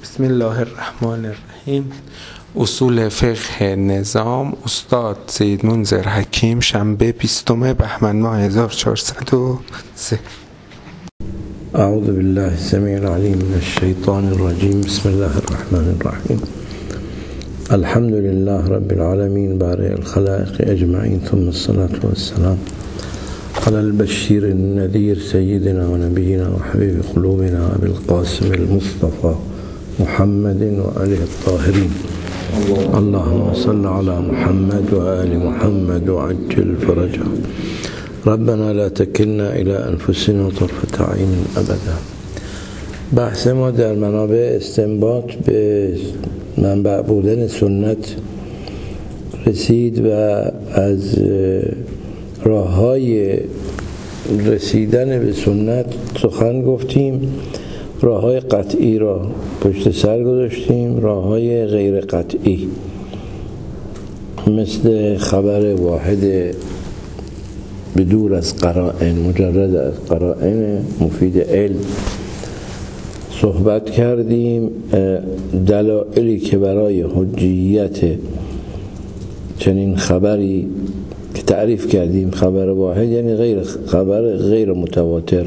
بسم الله الرحمن الرحیم. اصول فقه نظام، استاد سید منذر حکیم، شنبه 20 بهمن ماه 1403. اعوذ بالله السمیع العلیم من الشیطان الرجیم. بسم الله الرحمن الرحیم. الحمد لله رب العالمین بارئ الخلائق اجمعین، ثم الصلاة والسلام على البشیر النذیر سیدنا و نبینا و حبیب قلوبنا ابی القاسم المصطفى محمد و آله الطاهرین. اللهم صل على محمد و آل محمد و عجل فرجه. ربنا لا تكلنا الى انفسنا طرفة عین ابدا. بحث ما در منابع استنباط به منبع بودن سنت رسید و از راه‌های رسیدن به سنت سخن گفتیم. راه‌های قطعی را پشت سر گذاشتیم، راه‌های غیر قطعی مثل خبر واحد بدور از قرائن، مجرد از قرائن مفید علم صحبت کردیم. دلایلی که برای حجیت چنین خبری که تعریف کردیم، خبر واحد یعنی خبر غیر متواتر،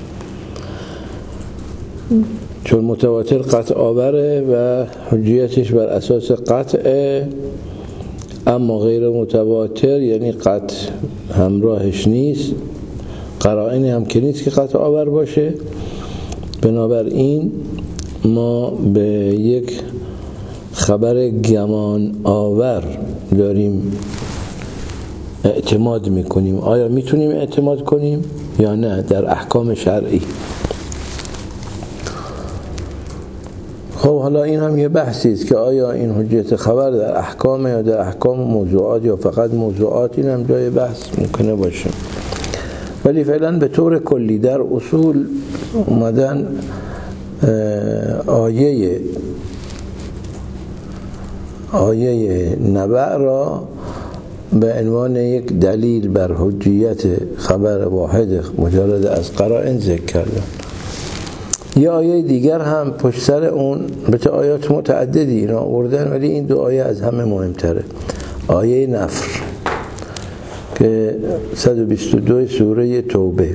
چون متواتر قطع آوره و حجیتش بر اساس قطعه، اما غیر متواتر یعنی قطع همراهش نیست، قرائنی هم که نیست که قطع آور باشه. بنابراین ما به یک خبر گمان آور داریم اعتماد میکنیم. آیا میتونیم اعتماد کنیم یا نه در احکام شرعی؟ خب حالا این هم یه بحثی است که آیا این حجیت خبر در احکام یا در احکام موضوعات یا فقط موضوعات، این هم جای بحث ممکنه باشه. ولی فعلا به طور کلی در اصول اومدن آیه نبع را به عنوان یک دلیل بر حجیت خبر واحد مجرد از قرائن ذکر کردن. یه آیه دیگر هم پشت سر اون، البته آیات متعددی اینا آوردن ولی این دو آیه از همه مهمتره. آیه نفر که 122 سوره توبه،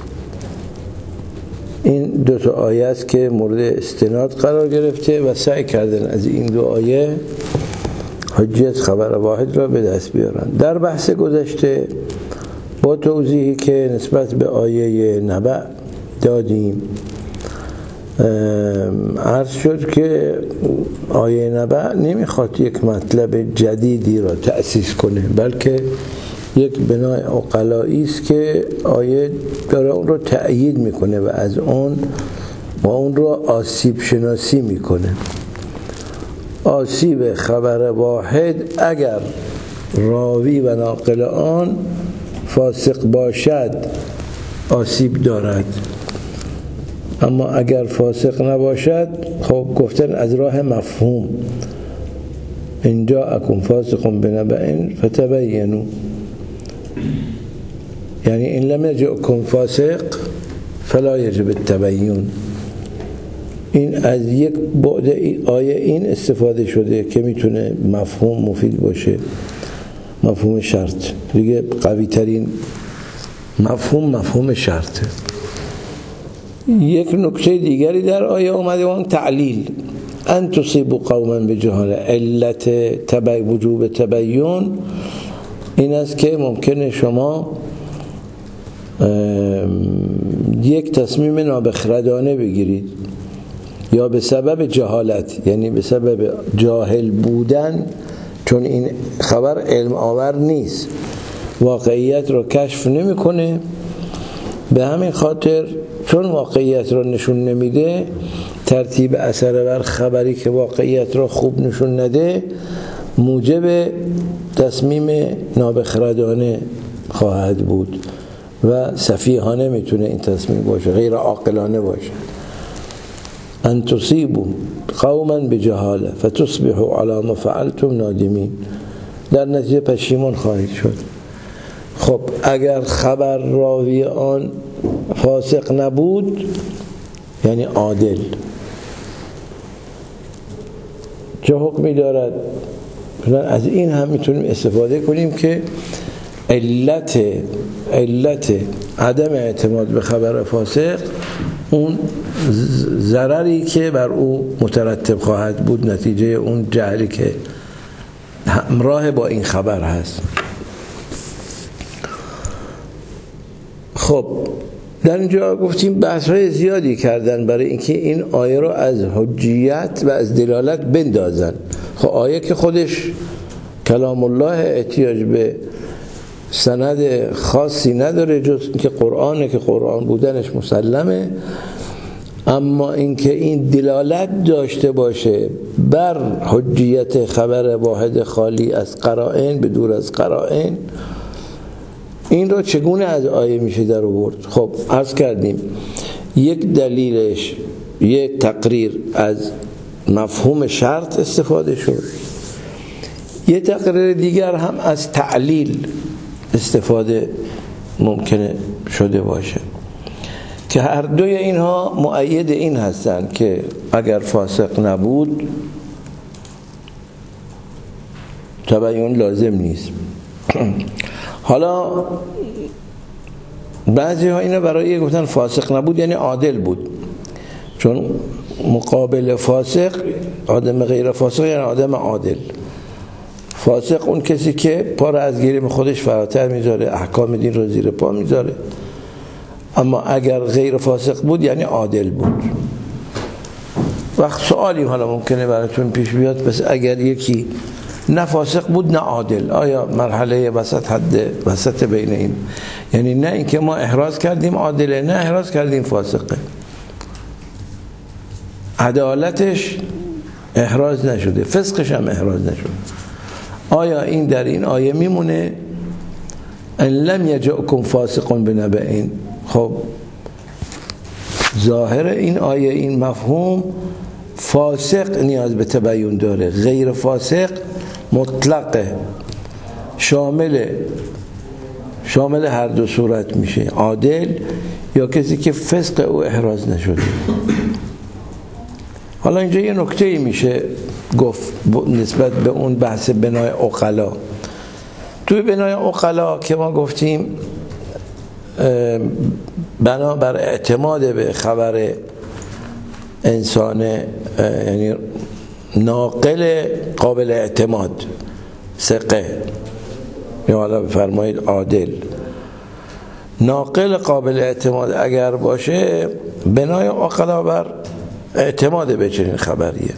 این دو تا آیه است که مورد استناد قرار گرفته و سعی کردن از این دو آیه حجیت خبر واحد را به دست بیارن. در بحث گذشته با توضیحی که نسبت به آیه نبع دادیم عرض شد که آیه نبع نمیخواد یک مطلب جدیدی را تأسیس کنه، بلکه یک بنای عقلایی است که آیه داره اون رو تأیید میکنه و از اون رو آسیب شناسی میکنه. آسیب خبر واحد اگر راوی و ناقل آن فاسق باشد آسیب دارد، اما اگر فاسق نباشد خب گفتن از راه مفهوم، ان جاءکم فاسق بنبأ فتبینوا، یعنی این لم یجئکم فاسق فلا یجب التبیین. این از یک بعد آیه این استفاده شده که میتونه مفهوم مفید باشه، مفهوم شرط دیگه قوی ترین مفهوم شرطه. یک نکته دیگری در آیه اومده اون تعلیل، ان تصیبوا قوما بجهاله، علت وجوب تبیین این است که ممکنه شما یک تصمیم نابخردانه بگیرید یا به سبب جهالت، یعنی به سبب جاهل بودن، چون این خبر علم آور نیست، واقعیت رو کشف نمیکنه، به همین خاطر چون واقعیت رو نشون نمیده، ترتیب اثر بر خبری که واقعیت رو خوب نشون نده موجب تصمیم نابخردانه خواهد بود و سفیهانه میتونه این تصمیم باشه، غیر عاقلانه باشه. ان تصیبوا قوما بجهاله فتصبحوا على ما فعلتم نادمین، در نتیجه پشیمان خواهید شد. خب اگر خبر راوی آن فاسق نبود یعنی عادل، چه حکمی دارد. از این هم میتونیم استفاده کنیم که علت عدم اعتماد به خبر فاسق اون ضرری که بر او مترتب خواهد بود نتیجه اون جهلی که همراه با این خبر هست. خب در اینجا گفتیم بحث‌های زیادی کردن برای اینکه این آیه رو از حجیت و از دلالت بندازن. خب آیه که خودش کلام الله احتیاج به سند خاصی نداره جز اینکه قرآنه که قرآن بودنش مسلمه، اما اینکه این دلالت داشته باشه بر حجیت خبر واحد خالی از قرائن به دور از قرائن، این رو چگونه از آیه میشه در آورد؟ خب عرض کردیم یک دلیلش یک تقریر از مفهوم شرط استفاده شد، یک تقریر دیگر هم از تعلیل استفاده ممکنه شده باشه که هر دوی اینها مؤید این هستند که اگر فاسق نبود تبیین لازم نیست. حالا بعضی ها اینو برای گفتن فاسق نبود یعنی عادل بود، چون مقابل فاسق آدم غیر فاسق یعنی آدم عادل. فاسق اون کسی که پا را از گریم خودش فراتر میذاره، احکام دین رو زیر پا میذاره، اما اگر غیر فاسق بود یعنی عادل بود. وقت سوالی حالا ممکنه براتون پیش بیاد، پس اگر یکی نه فاسق بود نه عادل، آیا مرحله وسط حد وسط بین این؟ یعنی نه اینکه ما احراز کردیم عادله، نه احراز کردیم فاسقه، عدالتش احراز نشده، فسقش هم احراز نشده. آیا این در این آیه میمونه ان لم یجئکم فاسق بنبأ؟ خب ظاهر این آیه این مفهوم فاسق نیاز به تبیین داره، غیر فاسق مطلقه، شامل هر دو صورت میشه، عادل یا کسی که فسق او احراز نشده. حالا اینجا یه نکته‌ای میشه گفت نسبت به اون بحث بنای عقلا. توی بنای عقلا که ما گفتیم بنا بر اعتماد به خبر انسان، یعنی ناقل قابل اعتماد، ثقه یا حالا بفرمایید عادل، ناقل قابل اعتماد اگر باشه بنای عقلا بر اعتماد به چنین خبریه.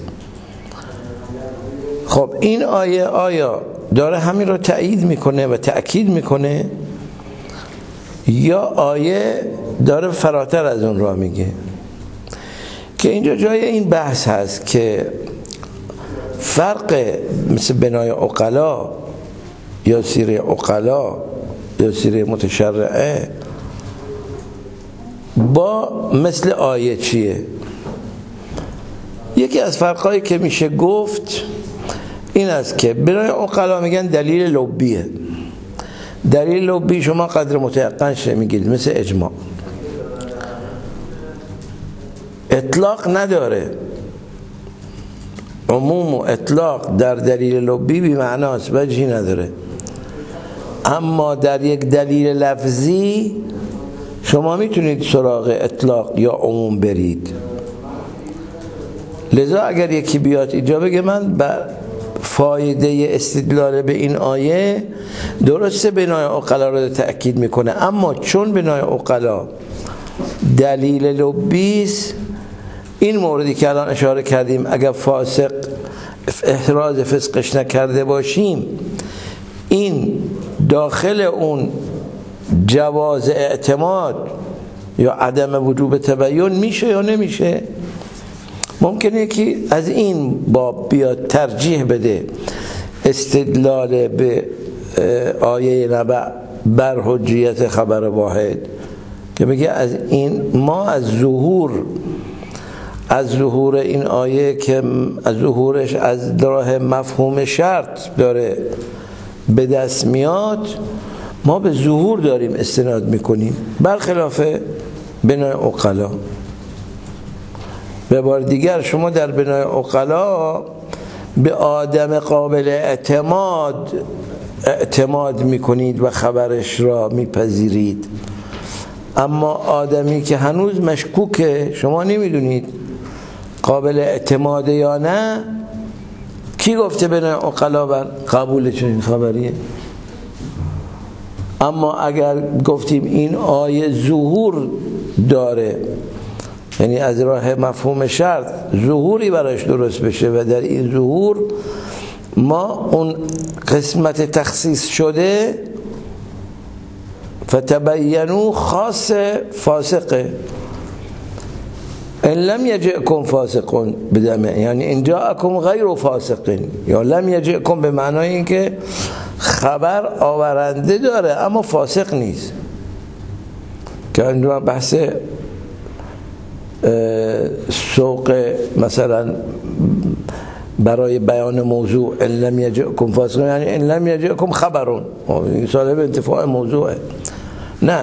خب این آیا داره همین رو تأیید میکنه و تأکید میکنه یا آیه داره فراتر از اون را میگه؟ که اینجا جای این بحث هست که فرق مثل بنای عقلا یا سیره عقلا یا سیره متشرعه با مثل آیه چیه؟ یکی از فرقایی که میشه گفت این است که بنای عقلا میگن دلیل لبیه. دلیل لبی شما قدر متیقنش میگید مثل اجماع، اطلاق نداره، عموم و اطلاق در دلیل لبی بی معناست، وجهی نداره. اما در یک دلیل لفظی شما میتونید سراغ اطلاق یا عموم برید. لذا اگر یکی بیاد اینجا بگه من بر فایده استدلال به این آیه درسته بنای عقلا رو تأکید میکنه، اما چون بنای عقلا دلیل لبیست، این موردی که الان اشاره کردیم اگر فاسق احراز فسقش نکرده باشیم، این داخل اون جواز اعتماد یا عدم وجوب تبیین میشه یا نمیشه؟ ممکنه که از این باب بیاد ترجیح بده استدلال به آیه نبأ بر حجیت خبر واحد، که بگه از این ما از ظهور این آیه که از ظهورش از راه مفهوم شرط داره به دست میاد، ما به ظهور داریم استناد میکنیم، برخلاف بنای عقلا. به بار دیگر شما در بنای عقلا به آدم قابل اعتماد میکنید و خبرش را میپذیرید، اما آدمی که هنوز مشکوکه، شما نمیدونید قابل اعتماده یا نه، کی گفته بین عقلا بر قبول چنین خبریه؟ اما اگر گفتیم این آیه ظهور داره، یعنی از راه مفهوم شرط ظهوری براش درست بشه و در این ظهور ما اون قسمت تخصیص شده فتبینوا خاص فاسقه، ان لم یجئکم فاسقون بدمه، یعنی ان جاءکم غیر فاسقین، یا لم یجئکم به معنای این که خبر آورنده داره اما فاسق نیست، که اون بحث سوق مثلا برای بیان موضوع ان لم یجئکم فاسقون، یعنی ان لم یجئکم خبرون، این صاحب انتفاع موضوعه. نه،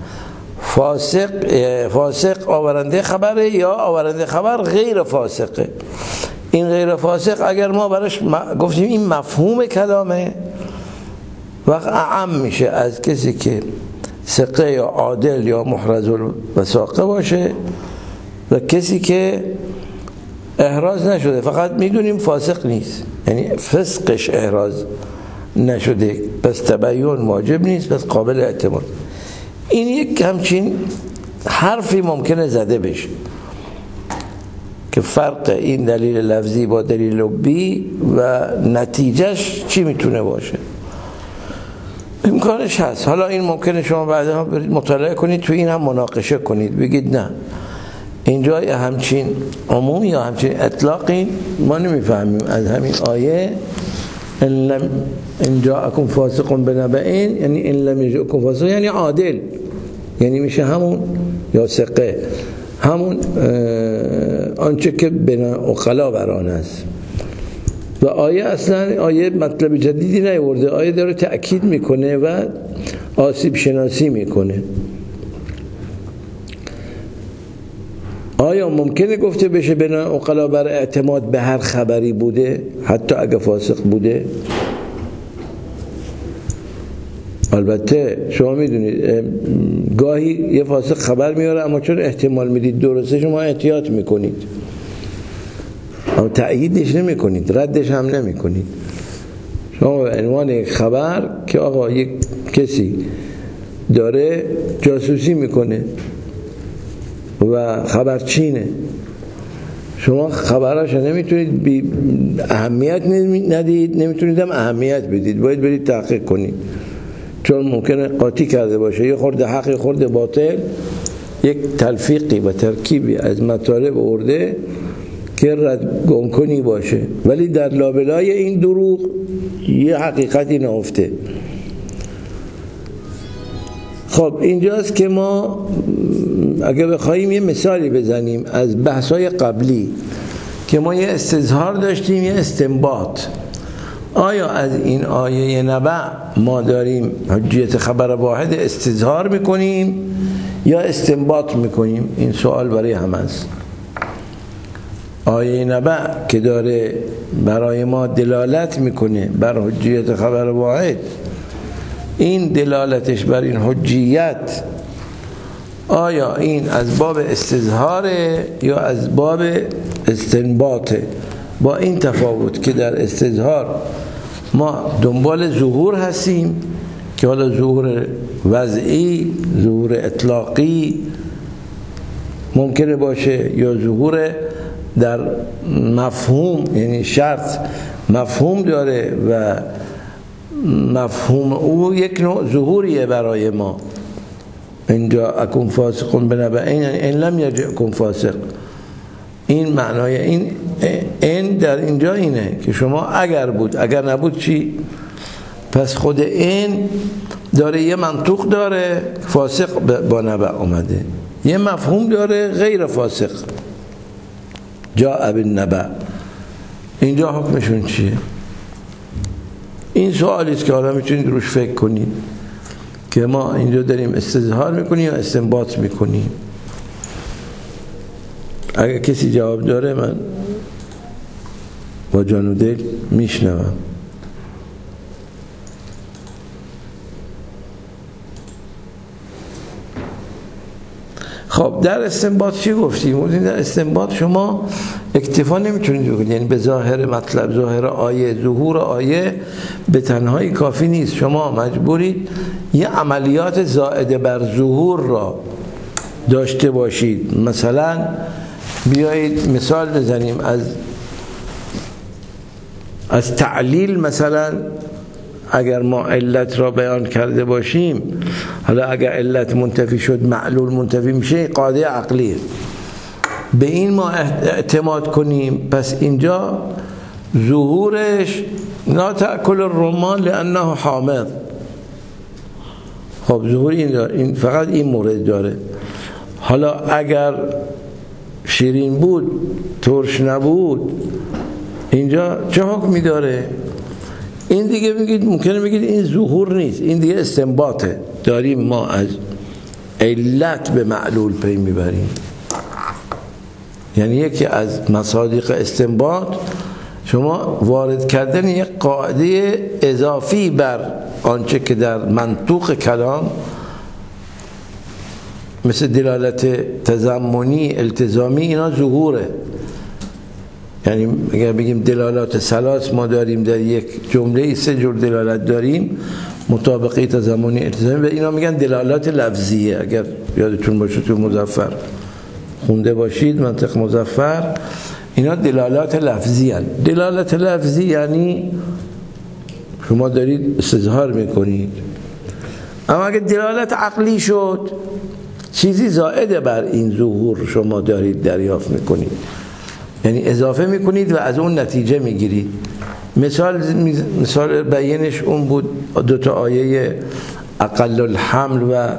فاسق آورنده خبره یا آورنده خبر غیر فاسقه. این غیر فاسق اگر ما براش گفتیم این مفهوم کلامه، وقت اعم میشه از کسی که ثقه یا عادل یا محرز الوثاقه باشه و کسی که احراز نشده، فقط میدونیم فاسق نیست، یعنی فسقش احراز نشده، پس تبیین واجب نیست، پس قابل اعتماد. این یک همچین حرفی ممکنه زده بشه که فرق این دلیل لفظی با دلیل لبی و نتیجهش چی میتونه باشه، امکانش هست. حالا این ممکنه شما بعدا برید مطالعه کنید، تو این هم مناقشه کنید، بگید نه اینجا همچین عموم یا همچین اطلاقی ما نمیفهمیم از همین آیه ان جاءکم فاسق بنبأ، یعنی ان لم یجئکم فاسق یعنی عادل، یعنی میشه همون یا ثقه، همون آنچه که بین عقلا بران است. و آیه اصلا آیه مطلب جدیدی نیورده، آیه داره تأکید میکنه و آسیب شناسی میکنه. آیا ممکنه گفته بشه بنا عقلا بر اعتماد به هر خبری بوده حتی اگه فاسق بوده؟ البته شما میدونید گاهی یه فاسق خبر میاره اما چون احتمال میدید درسته شما احتیاط میکنید، اما تأییدش نمیکنید، ردش هم نمیکنید. شما به عنوان یک خبر که آقا یک کسی داره جاسوسی میکنه و خبرچینه، شما خبراش نمیتونید بی اهمیت ندید، نمیتونید هم اهمیت بدید، باید برید تحقیق کنید، چون ممکنه قاطی کرده باشه، یه خورده حق یه خورده باطل، یک تلفیقی و ترکیبی از مطالب آورده که ردگم کنی باشه، ولی در لابلای این دروغ یه حقیقتی نهفته. خب اینجاست که ما اگه بخوایم یه مثالی بزنیم از بحث‌های قبلی که ما یه استظهار داشتیم یه استنباط، آیا از این آیه نبأ ما داریم حجیت خبر واحد استظهار میکنیم یا استنباط میکنیم؟ این سوال برای همه است. آیه نبأ که داره برای ما دلالت میکنه بر حجیت خبر واحد، این دلالتش بر این حجیت آیا این از باب استظهاره یا از باب استنباطه؟ با این تفاوت که در استظهار ما دنبال ظهور هستیم که حالا ظهور وضعی، ظهور اطلاقی ممکنه باشه یا ظهور در مفهوم، یعنی شرط مفهوم داره و مفهوم او یک نوع ظهوریه برای ما. اینجا اکن فاسقون بنبأ ان لم یجئکم فاسق، این معنای این در اینجا اینه که شما اگر بود، اگر نبود چی؟ پس خود این داره یه منطوق داره فاسق با نبأ اومده، یه مفهوم داره غیر فاسق جاء بالنبأ، اینجا حکمشون چیه؟ این سوالی است که حالا میتونید روش فکر کنید که ما اینجا داریم استظهار میکنیم یا استنباط میکنیم. اگر کسی جواب داره من با جان و دل میشنوم. خب در استنباط چی گفتیم؟ در استنباط شما اکتفا نمیتونید بکنید، یعنی به ظاهر مطلب، ظاهر آیه، ظهور آیه به تنهایی کافی نیست، شما مجبورید یه عملیات زائده بر ظهور را داشته باشید. مثلا بیایید مثال بزنیم از تعلیل. مثلا اگر ما علت را بیان کرده باشیم، حالا اگر علت منتفی شد معلول منتفی میشه، قاعده عقلیه، به این ما اعتماد کنیم، پس اینجا ظهورش لا تأکل الرمان لانه حامض. خب ظهور این داره، این فقط این مورد داره. حالا اگر شیرین بود ترش نبود، اینجا چه حکمی داره؟ این دیگه بگید، ممکنه بگید این ظهور نیست، این دیگه استنباطه، داریم ما از علت به معلول پی میبریم. یعنی یکی از مصادیق استنباط شما وارد کردن یک قاعده اضافی بر آنچه که در منطوق کلام مثل دلالت تضمنی، التزامی، اینا ظهوره. یعنی اگر بگیم دلالات ثلاث ما داریم در یک جمله، 3 جور دلالت داریم، مطابقی، تضمنی، التزامی، و اینا میگن دلالات لفظیه. اگر یادتون باشه تو مظفر خونده باشید، منطق مظفر، اینا دلالات لفظی هن. دلالت لفظی یعنی شما دارید استظهار میکنید. اما اگر دلالت عقلی شد، چیزی زائد بر این ظهور شما دارید دریافت میکنید، یعنی اضافه میکنید و از اون نتیجه میگیرید. مثال بیانش اون بود 2 آیه اقل الحمل و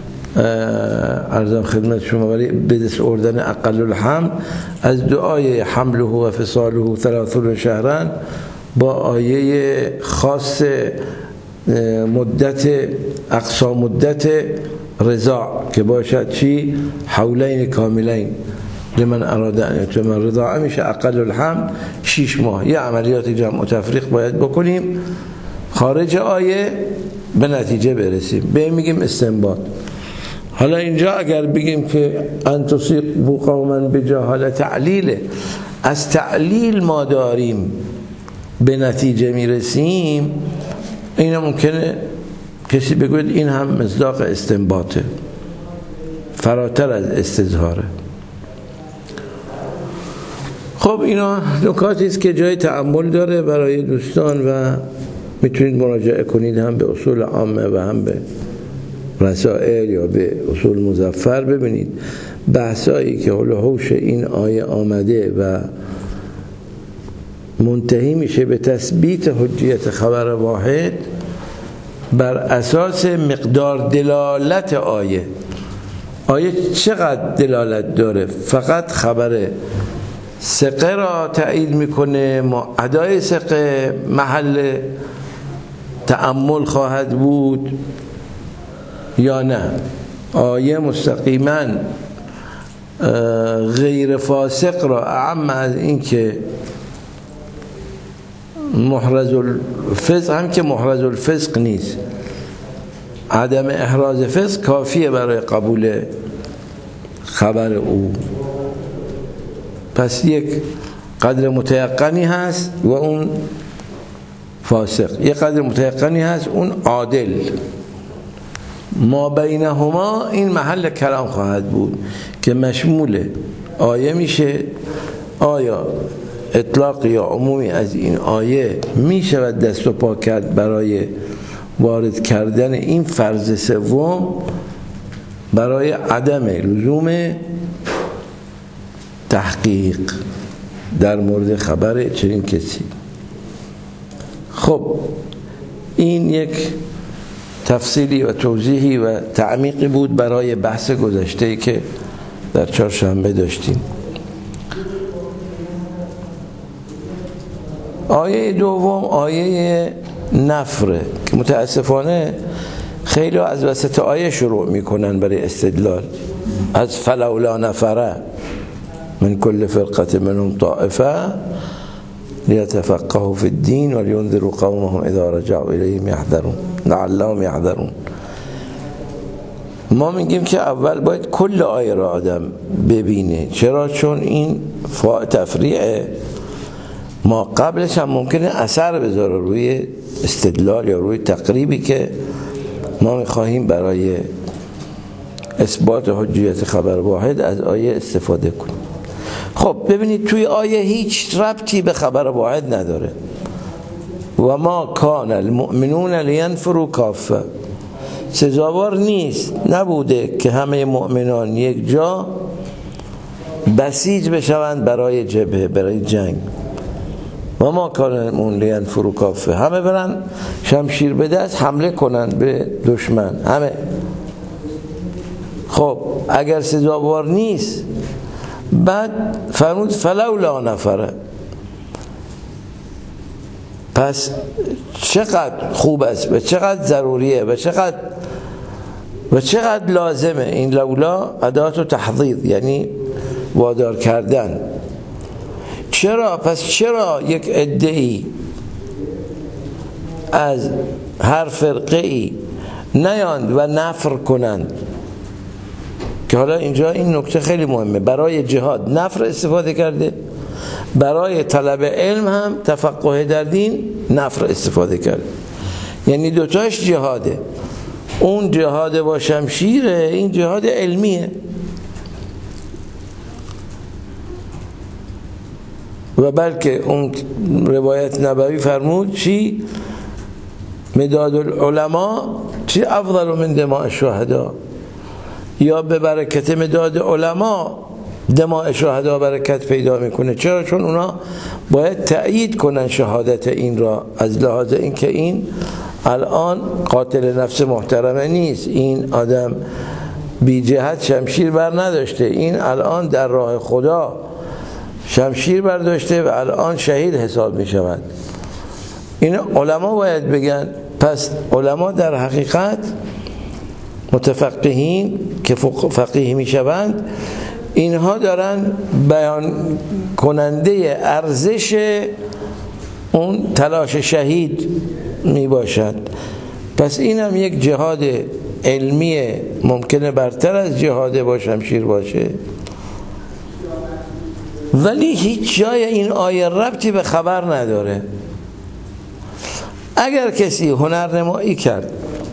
عرضم خدمت شما برای به دست آوردن اقل الحمل از 2 آیه حمله و فصاله 30 شهرا با آیه خاص مدت اقصی مدت رضاع که باشد چی؟ حولین کاملین لمن اراد ان یتم الرضاعه، میشه اقل الحمل 6 ماه. یه عملیات جمع و تفریق باید بکنیم خارج آیه به نتیجه برسیم، به میگیم استنباط. حالا اینجا اگر بگیم که ان تصیبوا قوما بجهاله، تعلیله، از تعلیل ما داریم به نتیجه میرسیم، این ممکنه کسی بگوید این هم مصداق استنباطه، فراتر از استظهاره. خب اینا نکاتی است که جای تأمل داره برای دوستان و میتونید مراجعه کنید هم به اصول عامه و هم به رسائل یا به اصول مظفر، ببینید بحثایی که حوش این آیه آمده و منتهی میشه به تثبیت حجیت خبر واحد بر اساس مقدار دلالت آیه. آیه چقدر دلالت داره؟ فقط خبر ثقه را تایید میکنه، ادای ثقه محل تأمل خواهد بود یا نه؟ آیه مستقیما غیر فاسق را اعم از این که محرز الفسق، هم که محرز الفسق نیست، عدم احراز فسق کافیه برای قبول خبر او. پس یک قدر متیقنی هست و اون فاسق، یک قدر متیقنی هست اون عادل، ما بینهما این محل کلام خواهد بود که مشمول آیه میشه. آیا اطلاق یا عمومی از این آیه میشود دست و پا کرد برای وارد کردن این فرض سوم برای عدم لزوم تحقیق در مورد خبر چنین کسی؟ خب این یک تفصیلی و توضیحی و تعمیقی بود برای بحث گذشته‌ای که در چهارشنبه داشتیم. آیه دوم آیه نفره که متاسفانه خیلی از وسط آیه شروع میکنن برای استدلال، از فلولا نفره من کل فرقه منهم طائفه لیتفقهوا فی الدین ولینذروا قومهم اذا رجعوا الیهم یحذرون لعلهم یحذرون. ما میگیم که اول باید کل آیه را آدم ببینه. چرا؟ چون این تفریعه، ما قبلش هم ممکنه اثر بذاره روی استدلال یا روی تقریبی که ما میخواهیم برای اثبات حجیت خبر واحد از آیه استفاده کنیم. خب ببینید توی آیه هیچ ربطی به خبر واحد نداره. و ما کان المؤمنون لینفروا کافه، سزاوار نیست، نبوده که همه مؤمنان یک جا بسیج بشوند برای جبهه، برای جنگ. و ما کان المؤمنون لینفروا کافه، همه برن شمشیر به دست حمله کنند به دشمن، همه. خب اگر سزاوار نیست، بعد فرمود فلولا نفره، پس چقدر خوب است و چقدر ضروریه و چقدر لازمه. این لولا ادات و تحضیض، یعنی وادار کردن. چرا؟ پس چرا یک عده‌ای از هر فرقه‌ای نیاند و نفر کنند؟ که حالا اینجا این نکته خیلی مهمه. برای جهاد نفر استفاده کرده، برای طلب علم هم تفقه در دین نفر استفاده کرده، یعنی دوتاش جهاده. اون جهاد با شمشیره، این جهاد علمیه. و بلکه اون روایت نبوی فرمود چی؟ مداد العلماء چی افضل من دماء الشهدا، یا به برکت مداد علما دماء شهدا برکت پیدا میکنه. چرا؟ چون اونا باید تأیید کنن شهادت این را، از لحاظ این که این الان قاتل نفس محترمه نیست، این آدم بی جهت شمشیر بر نداشته، این الان در راه خدا شمشیر برداشته و الان شهید حساب میشود. این علما باید بگن. پس علما در حقیقت متفقهین که فقیه میشوند، اینها دارن بیان کننده ارزش اون تلاش شهید می باشد. پس این هم یک جهاد علمی ممکنه برتر از جهاد با شمشیر باشه، ولی هیچ جای این آیه ربطی به خبر نداره. اگر کسی هنرنمایی کرد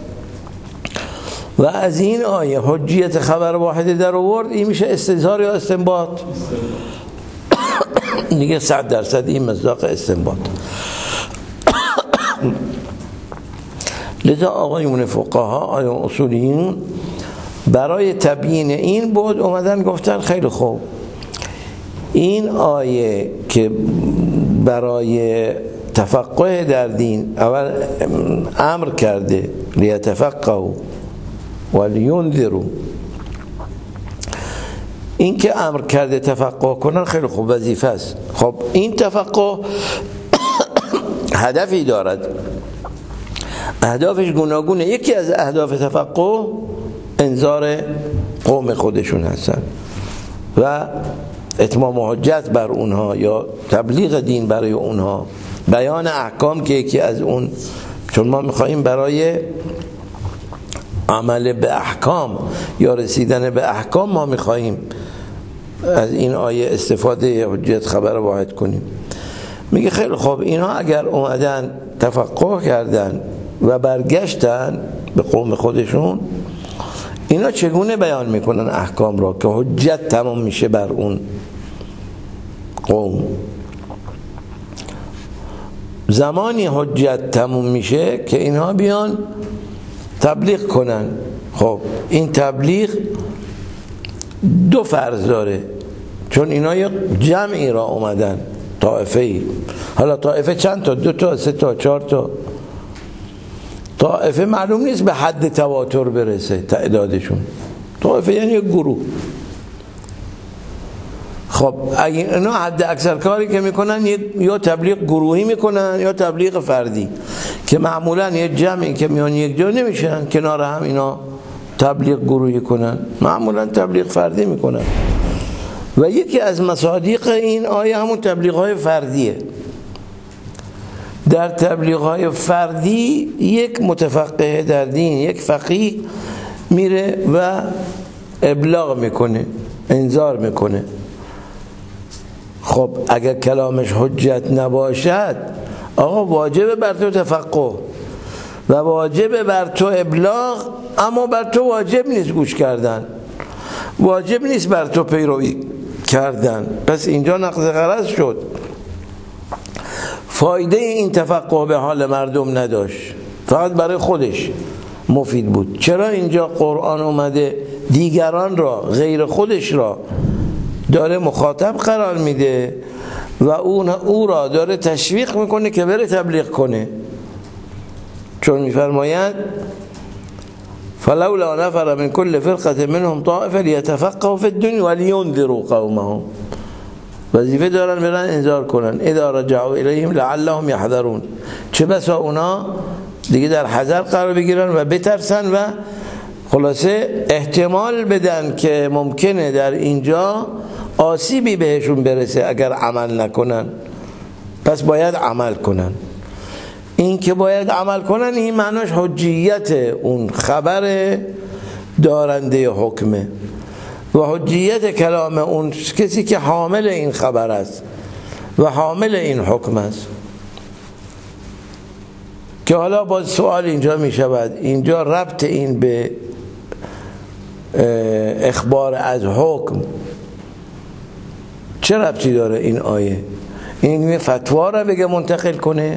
و از این آیه حجیت خبر واحد در آورد، این میشه استظهار یا استنباط؟ دیگه 100% این مصداق استنباط. لذا آقایون فقها، آقایون اصولیون برای تبیین این بود اومدن گفتن خیلی خوب، این آیه که برای تفقه در دین اول امر کرده لیتفقهوا ولینذروا، این که امر کرده تفقه کنن خیلی خوب، وظیفه است. خب این تفقه هدفی دارد، اهدافش گوناگونه. یکی از اهداف تفقه انذار قوم خودشون هستن و اتمام حجت بر اونها یا تبلیغ دین برای اونها، بیان احکام که یکی از اون، چون ما میخواییم برای عمل به احکام یا رسیدن به احکام ما میخواییم از این آیه استفاده حجت خبر واحد کنیم. میگه خیلی خوب، اینا اگر اومدن تفقه کردن و برگشتن به قوم خودشون، اینا چگونه بیان میکنن احکام را که حجت تمام میشه بر اون قوم؟ زمانی حجت تموم میشه که اینها بیان تبلیغ کنن. خب این تبلیغ دو فرض داره، چون اینا یک جمعی را اومدن، طائفه‌ای. حالا طائفه چند تا؟ 2 تا، 3 تا، 4 تا. طائفه معلوم نیست به حد تواتر برسه تعدادشون. طائفه یعنی یک گروه. خب اگه اینا حد اکثر کاری که میکنن یا تبلیغ گروهی میکنن یا تبلیغ فردی، که معمولا یه جمعی که میان یک جا نمیشن کنار هم اینا تبلیغ گروهی کنن، معمولا تبلیغ فردی میکنن. و یکی از مصادیق این آیه همون تبلیغ های فردیه. در تبلیغ‌های فردی یک متفقه در دین، یک فقیه میره و ابلاغ میکنه، انذار میکنه. خب اگر کلامش حجت نباشد، آقا واجب بر تو تفقه و واجب بر تو ابلاغ، اما بر تو واجب نیست گوش کردن، واجب نیست بر تو پیروی کردن. پس اینجا نقض غرض شد، فایده این تفقه به حال مردم نداشت، فقط برای خودش مفید بود. چرا اینجا قرآن اومده دیگران را، غیر خودش را داره مخاطب قرار میده و او را داره تشویق میکنه که بره تبلیغ کنه؟ چون میفرماید فلولا نفر من كل فرقة منهم طائفة ليتفقهوا في الدين ولينذروا قومهم. وظیفه دارن برن انذار کنن اذا رجعوا الیهم لعلهم يحذرون. چه بسا اونا دیگه در حذر قرار بگیرن و بترسن و خلاصه احتمال بدن که ممکنه در اینجا آسیبی بهشون برسه اگر عمل نکنن. پس باید عمل کنن. این که باید عمل کنن این معناش حجیت اون خبر دارنده حکمه و حجیت کلام اون کسی که حامل این خبر است و حامل این حکم است. که حالا باز سوال اینجا می شود، اینجا ربط این به اخبار از حکم چه ربطی داره؟ این آیه این فتوا را بگه منتقل کنه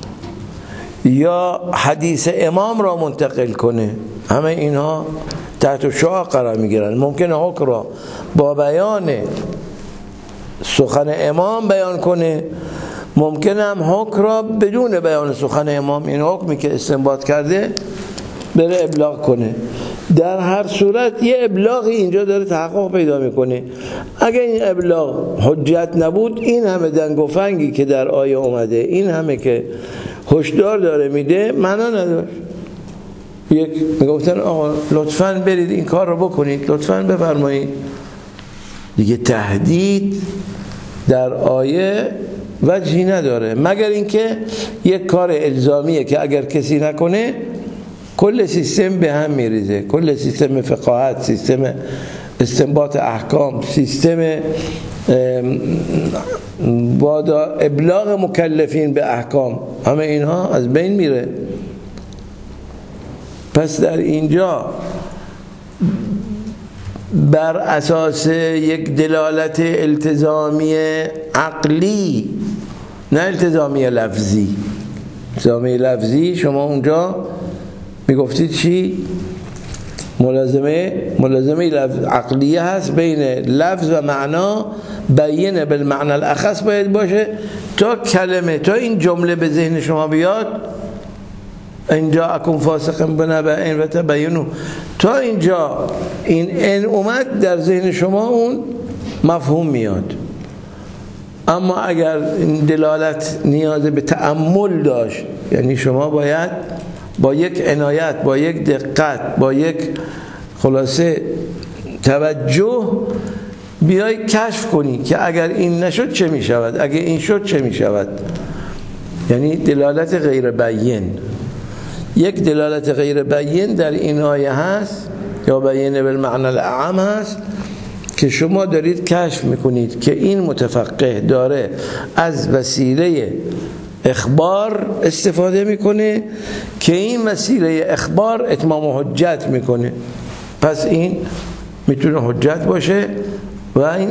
یا حدیث امام را منتقل کنه؟ همه اینها تحت شعاع قرار می گیرن. ممکنه حکم را با بیان سخن امام بیان کنه، ممکنه هم حکم را بدون بیان سخن امام، این حکمی که استنباط کرده بره ابلاغ کنه. در هر صورت یه ابلاغی اینجا داره تحقق پیدا میکنه. اگر این ابلاغ حجت نبود، این همه دنگ و فنگی که در آیه اومده، این همه که هشدار داره میده، معنا نداشت. یک میگفتن آقا لطفاً برید این کار رو بکنید، لطفاً بفرمایید. دیگه تهدید در آیه وجهی نداره، مگر اینکه یک کار الزامیه که اگر کسی نکنه کل سیستم به هم میریزه، کل سیستم فقاهت، سیستم استنباط احکام، سیستم با ابلاغ مکلفین به احکام، همه اینها از بین میره. پس در اینجا بر اساس یک دلالت التزامی عقلی، نه التزامی لفظی. التزامی لفظی شما اونجا میگفتید چی؟ ملازمه عقلیه هست بین لفظ و معنا، بیان بالمعنی الاخص باید باشه تا کلمه، تا این جمله به ذهن شما بیاد اینجا اکن فاسق بنبأ و تبینوا، تا اینجا این اومد در ذهن شما اون مفهوم میاد. اما اگر این دلالت نیاز به تأمل داشت، یعنی شما باید با یک عنایت، با یک دقت، با یک خلاصه توجه بیای کشف کنی که اگر این نشد چه می شود، اگر این شد چه می شود. یعنی دلالت غیر بیان. یک دلالت غیر بیان در این آیه هست یا بیان بالمعنی الاعم هست که شما دارید کشف میکنید که این متفقه داره از وسیله اخبار استفاده میکنه که این وسیله اخبار اتمام حجت میکنه. پس این میتونه حجت باشه و این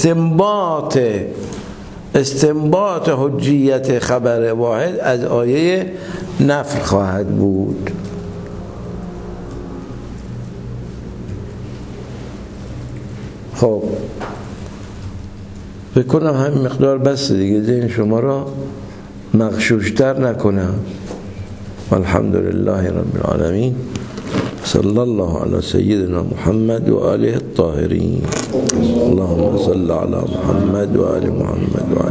استنباط حجیت خبر واحد از آیه نفر خواهد بود. خب بکنم همین مقدار بس دیگه، ذهن شما را مغشوشتر نکنم. والحمدلله رب العالمین، صلی الله علی سیدنا محمد و آله الطاهرین. اللهم صل علی محمد و آل محمد و